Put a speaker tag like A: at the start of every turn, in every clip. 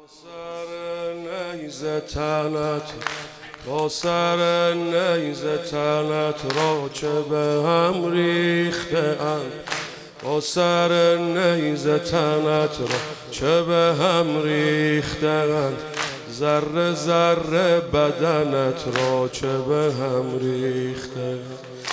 A: با سر نیزه تنت را چه به هم ریخته اند، با سر نیزه تنت را چه به هم ریخته اند، ذره ذره بدنت را چه به هم ریخته اند،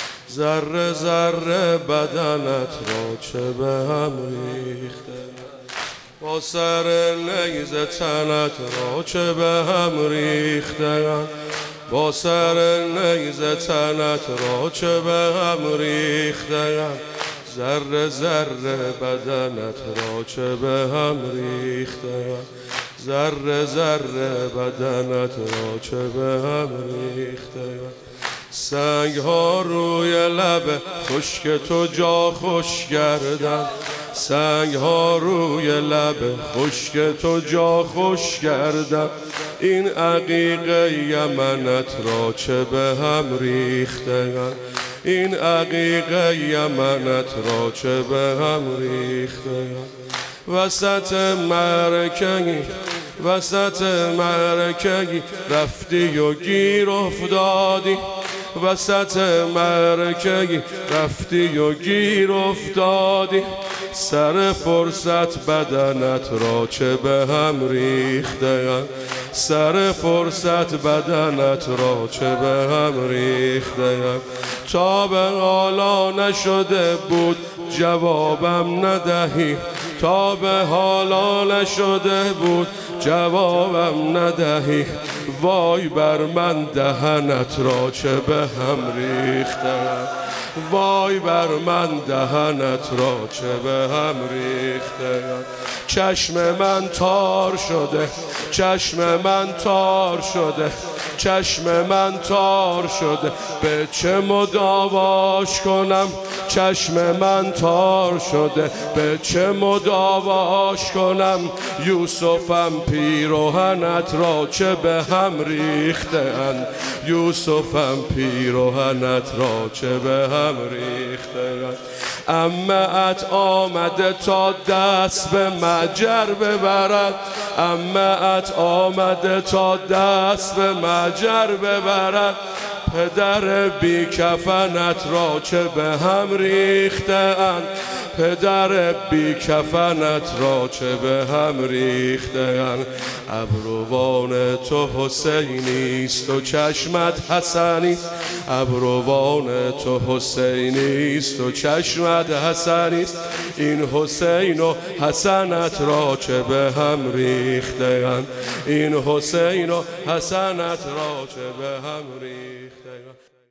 A: ذره ذره بدنت را چه به هم ریخته اند، با سر نیزه تنت را چه به هم ریخته اند، با سر نیزه تنت را چه به هم ریخته اند، ذره ذره بدنت را چه به هم ریخته اند، ذره ذره بدنت را چه به هم ریخته اند. سنگ ها روی لب خشک تو جا خوش کردند، سنگ ها روی لب خشک تو جا خوش کردند، این عقیق یمنت را چه به هم ریختند، این عقیق یمنت را چه به هم ریختند. وسط معرکه‌ای وسط معرکه‌ای رفتی و گیر افتادی، وسط معرکه‌ای رفتی و گیر افتادی، سر فرصت بدنت را چه به هم ریختند، سر فرصت بدنت را چه به هم ریختند. تا به حالا نشده بود جوابم ندهی، تا به حالا نشده بود جوابم ندهی، وای بر من دهنت را چه به هم ریختند، وای بر من دهنت را چه به هم ریختند. چشم من تار شده، چشم من تار شده، چشم من تار شده، به چه مداواش کنم، چشم من تار شده، به چه مداواش کنم، یوسفم پیراهنت را چه به هم ریخته اند، یوسفم پیراهنت را چه به هم ریخته اند. عمه‌ات آمده تا دست به مجر ببرد، عمه‌ات آمده تا دست به مجر ببرد، پدر بی کفنت را چه به هم ریخته اند، پدر بی کفنت را چه به هم ریخته اند. ابروان تو حسینی است و چشمت حسنی، ابروان تو حسینی است و چشمت حسنی است، این حسین و حسنت را چه به هم ریخته اند، این حسین و حسنت را چه به هم ریخته اند.